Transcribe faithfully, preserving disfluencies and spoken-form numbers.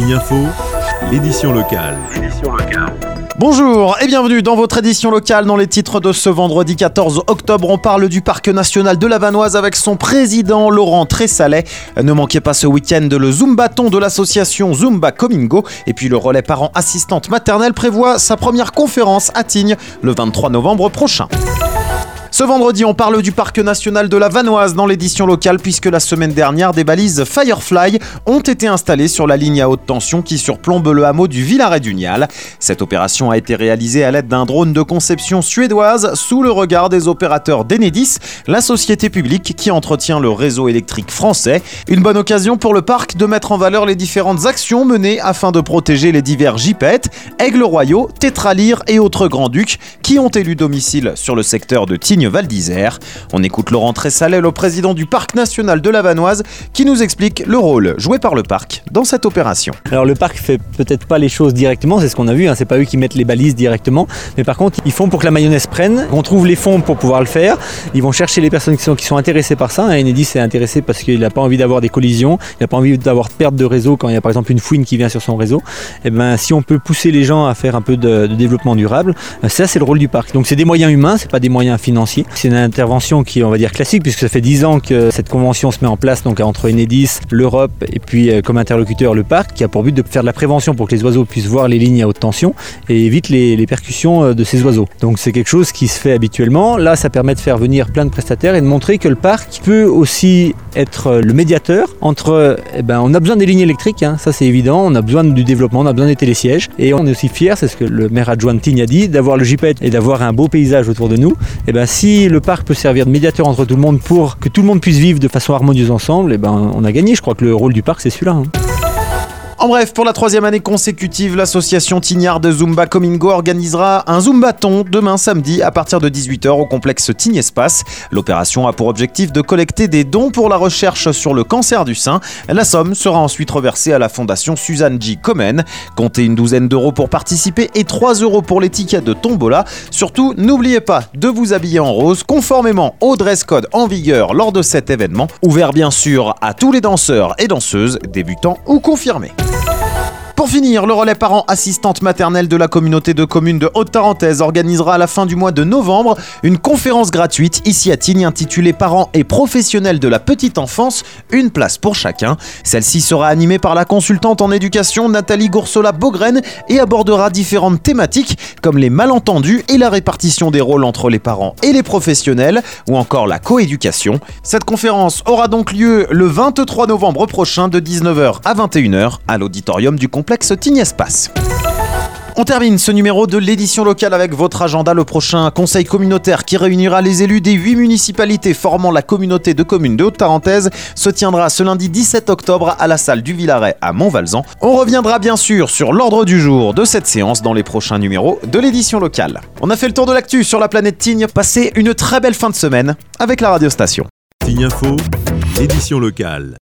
Tignes Info, l'édition locale. Bonjour et bienvenue dans votre édition locale. Dans les titres de ce vendredi quatorze octobre, on parle du parc national de la Vanoise avec son président Laurent Tressallet. Ne manquez pas ce week-end le Zumbaton de l'association Zumba Comingo. Et puis le relais parent assistante maternelle prévoit sa première conférence à Tignes le vingt-trois novembre prochain. Ce vendredi, on parle du parc national de la Vanoise dans l'édition locale puisque la semaine dernière, des balises Firefly ont été installées sur la ligne à haute tension qui surplombe le hameau du Villaret-du-Nial. Cette opération a été réalisée à l'aide d'un drone de conception suédoise sous le regard des opérateurs d'Enedis, la société publique qui entretient le réseau électrique français. Une bonne occasion pour le parc de mettre en valeur les différentes actions menées afin de protéger les divers gypaètes, aigles royaux, tétralyres et autres grands-ducs qui ont élu domicile sur le secteur de Tignes Val d'Isère. On écoute Laurent Tressallet, le président du parc national de la Vanoise, qui nous explique le rôle joué par le parc dans cette opération. Alors le parc fait peut-être pas les choses directement, c'est ce qu'on a vu, hein, c'est pas eux qui mettent les balises directement, mais par contre ils font pour que la mayonnaise prenne, on trouve les fonds pour pouvoir le faire, ils vont chercher les personnes qui sont, qui sont intéressées par ça. Enedis est intéressé parce qu'il n'a pas envie d'avoir des collisions, il n'a pas envie d'avoir de perte de réseau quand il y a par exemple une fouine qui vient sur son réseau. Et ben si on peut pousser les gens à faire un peu de, de développement durable, ça c'est le rôle du parc. Donc c'est des moyens humains, c'est pas des moyens financiers. C'est une intervention qui est, on va dire, classique, puisque ça fait dix ans que cette convention se met en place donc entre Enedis, l'Europe et puis euh, comme interlocuteur le parc, qui a pour but de faire de la prévention pour que les oiseaux puissent voir les lignes à haute tension et évite les, les percussions euh, de ces oiseaux. Donc c'est quelque chose qui se fait habituellement. Là, ça permet de faire venir plein de prestataires et de montrer que le parc peut aussi être le médiateur entre, eh ben, on a besoin des lignes électriques, hein, ça c'est évident, on a besoin du développement, on a besoin des télésièges et on est aussi fiers, c'est ce que le maire adjoint de Tignes a dit, d'avoir le gypaète et d'avoir un beau paysage autour de nous. Et ben si le parc peut servir de médiateur entre tout le monde pour que tout le monde puisse vivre de façon harmonieuse ensemble, et ben on a gagné. Je crois que le rôle du parc c'est celui-là. Hein. En bref, pour la troisième année consécutive, l'association Tignard de Zumba Comingo organisera un Zumbaton demain samedi à partir de dix-huit heures au complexe Tignes Espace. L'opération a pour objectif de collecter des dons pour la recherche sur le cancer du sein. La somme sera ensuite reversée à la fondation Suzanne J. Komen. Comptez une douzaine d'euros pour participer et trois euros pour les tickets de tombola. Surtout, n'oubliez pas de vous habiller en rose conformément au dress code en vigueur lors de cet événement. Ouvert bien sûr à tous les danseurs et danseuses, débutants ou confirmés. Pour finir, le relais parent assistante maternelle de la communauté de communes de Haute-Tarentaise organisera à la fin du mois de novembre une conférence gratuite ici à Tignes intitulée Parents et professionnels de la petite enfance, une place pour chacun. Celle-ci sera animée par la consultante en éducation Nathalie Goursola-Beaugraine et abordera différentes thématiques comme les malentendus et la répartition des rôles entre les parents et les professionnels ou encore la coéducation. Cette conférence aura donc lieu le vingt-trois novembre prochain de dix-neuf heures à vingt et une heures à l'auditorium du complexe Tignes Espace. On termine ce numéro de l'édition locale avec votre agenda. Le prochain conseil communautaire qui réunira les élus des huit municipalités formant la communauté de communes de Haute-Tarentaise se tiendra ce lundi dix-sept octobre à la salle du Villaret à Montvalzan. On reviendra bien sûr sur l'ordre du jour de cette séance dans les prochains numéros de l'édition locale. On a fait le tour de l'actu sur la planète Tignes. Passez une très belle fin de semaine avec la radiostation. Tignes Info, l'édition locale.